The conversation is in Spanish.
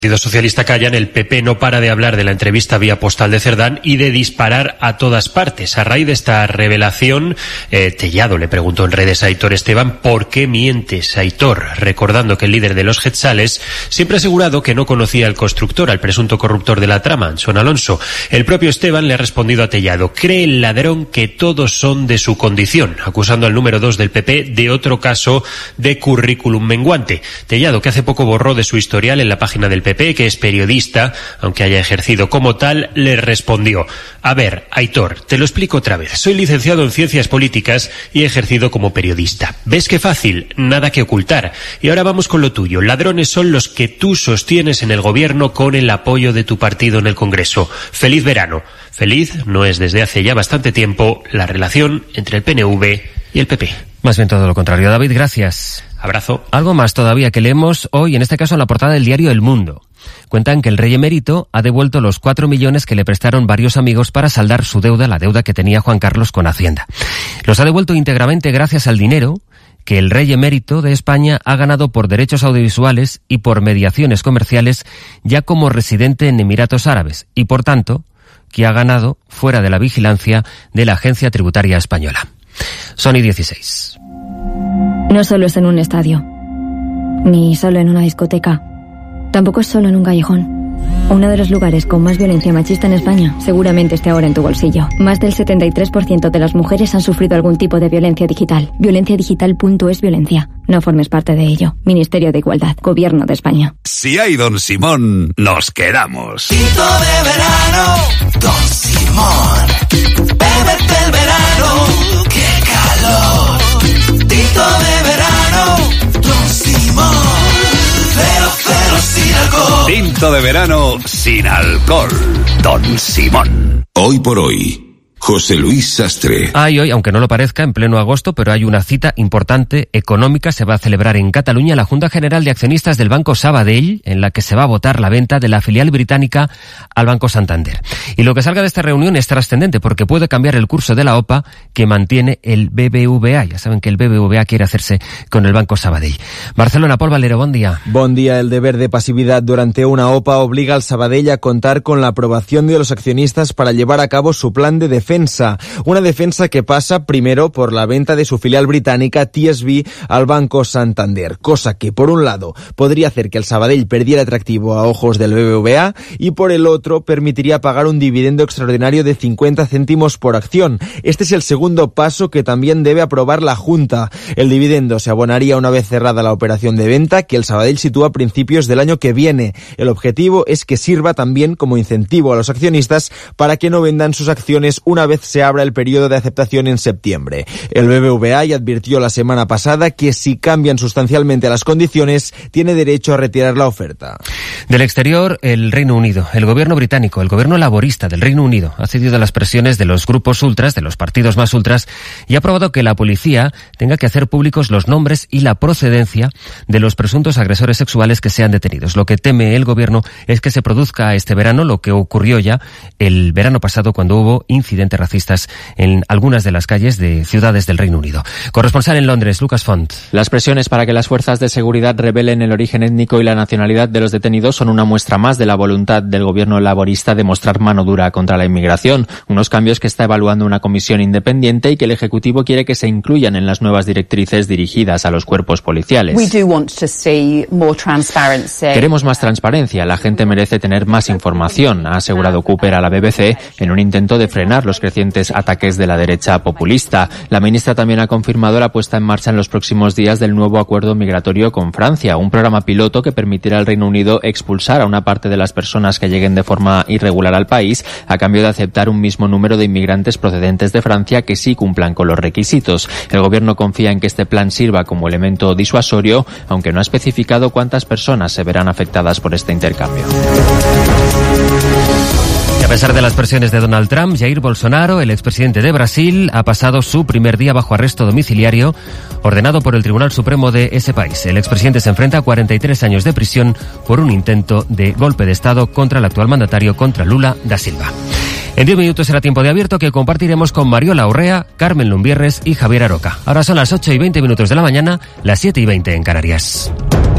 El Partido Socialista callan, el PP no para de hablar de la entrevista vía postal de Cerdán y de disparar a todas partes. A raíz de esta revelación, Tellado le preguntó en redes a Aitor Esteban ¿por qué mientes, Aitor? Recordando que el líder de los Quetzales siempre ha asegurado que no conocía al constructor, al presunto corruptor de la trama, Anson Alonso. El propio Esteban le ha respondido a Tellado: cree el ladrón que todos son de su condición, acusando al número 2 del PP de otro caso de currículum menguante. Tellado, que hace poco borró de su historial en la página del PP, que es periodista, aunque haya ejercido como tal, le respondió: a ver, Aitor, te lo explico otra vez. Soy licenciado en Ciencias Políticas y he ejercido como periodista. ¿Ves qué fácil? Nada que ocultar. Y ahora vamos con lo tuyo. Ladrones son los que tú sostienes en el gobierno con el apoyo de tu partido en el Congreso. Feliz verano. Feliz no es desde hace ya bastante tiempo la relación entre el PNV y el PP. Más bien todo lo contrario. David, gracias. Abrazo. Algo más todavía que leemos hoy, en este caso en la portada del diario El Mundo. Cuentan que el rey emérito ha devuelto los 4 millones que le prestaron varios amigos para saldar su deuda, la deuda que tenía Juan Carlos con Hacienda. Los ha devuelto íntegramente gracias al dinero que el rey emérito de España ha ganado por derechos audiovisuales y por mediaciones comerciales ya como residente en Emiratos Árabes y, por tanto, que ha ganado fuera de la vigilancia de la Agencia Tributaria Española. Sony 16. No solo es en un estadio, ni solo en una discoteca, tampoco es solo en un callejón. Uno de los lugares con más violencia machista en España seguramente esté ahora en tu bolsillo. Más del 73% de las mujeres han sufrido algún tipo de violencia digital. Violenciadigital.es violencia. No formes parte de ello. Ministerio de Igualdad. Gobierno de España. Si hay Don Simón, nos quedamos. Tinto de verano, Don Simón. Bébete el verano, qué calor. Tinto de verano, Don Simón. Cero sin alcohol. Tinto de verano sin alcohol. Don Simón. Hoy por hoy, José Luis Sastre. Hay hoy, aunque no lo parezca, en pleno agosto, pero hay una cita importante económica. Se va a celebrar en Cataluña la Junta General de Accionistas del Banco Sabadell, en la que se va a votar la venta de la filial británica al Banco Santander. Y lo que salga de esta reunión es trascendente porque puede cambiar el curso de la OPA que mantiene el BBVA. Ya saben que el BBVA quiere hacerse con el Banco Sabadell. Barcelona, Pol Valero, bon día. Bon día. El deber de pasividad durante una OPA obliga al Sabadell a contar con la aprobación de los accionistas para llevar a cabo su plan de defensa. Una defensa que pasa primero por la venta de su filial británica TSB al Banco Santander, cosa que por un lado podría hacer que el Sabadell perdiera atractivo a ojos del BBVA y por el otro permitiría pagar un dividendo extraordinario de 50 céntimos por acción. Este es el segundo paso que también debe aprobar la Junta. El dividendo se abonaría una vez cerrada la operación de venta que el Sabadell sitúa a principios del año que viene. El objetivo es que sirva también como incentivo a los accionistas para que no vendan sus acciones una vez se abra el periodo de aceptación en septiembre. El BBVA ya advirtió la semana pasada que si cambian sustancialmente las condiciones, tiene derecho a retirar la oferta. Del exterior, el Reino Unido. El gobierno británico, el gobierno laborista del Reino Unido, ha cedido a las presiones de los grupos ultras, de los partidos más ultras, y ha aprobado que la policía tenga que hacer públicos los nombres y la procedencia de los presuntos agresores sexuales que sean detenidos. Lo que teme el gobierno es que se produzca este verano lo que ocurrió ya el verano pasado cuando hubo incidentes racistas en algunas de las calles de ciudades del Reino Unido. Corresponsal en Londres, Lucas Font. Las presiones para que las fuerzas de seguridad revelen el origen étnico y la nacionalidad de los detenidos son una muestra más de la voluntad del gobierno laborista de mostrar mano dura contra la inmigración, unos cambios que está evaluando una comisión independiente y que el Ejecutivo quiere que se incluyan en las nuevas directrices dirigidas a los cuerpos policiales. Queremos más transparencia, la gente merece tener más información, ha asegurado Cooper a la BBC en un intento de frenar los crecientes ataques de la derecha populista. La ministra también ha confirmado la puesta en marcha en los próximos días del nuevo acuerdo migratorio con Francia, un programa piloto que permitirá al Reino Unido expulsar a una parte de las personas que lleguen de forma irregular al país a cambio de aceptar un mismo número de inmigrantes procedentes de Francia que sí cumplan con los requisitos. El gobierno confía en que este plan sirva como elemento disuasorio, aunque no ha especificado cuántas personas se verán afectadas por este intercambio. Y a pesar de las presiones de Donald Trump, Jair Bolsonaro, el expresidente de Brasil, ha pasado su primer día bajo arresto domiciliario ordenado por el Tribunal Supremo de ese país. El expresidente se enfrenta a 43 años de prisión por un intento de golpe de Estado contra el actual mandatario, contra Lula da Silva. En 10 minutos será tiempo de abierto que compartiremos con Mariola Urrea, Carmen Lumbierres y Javier Aroca. Ahora son las 8:20 de la mañana, las 7:20 en Canarias.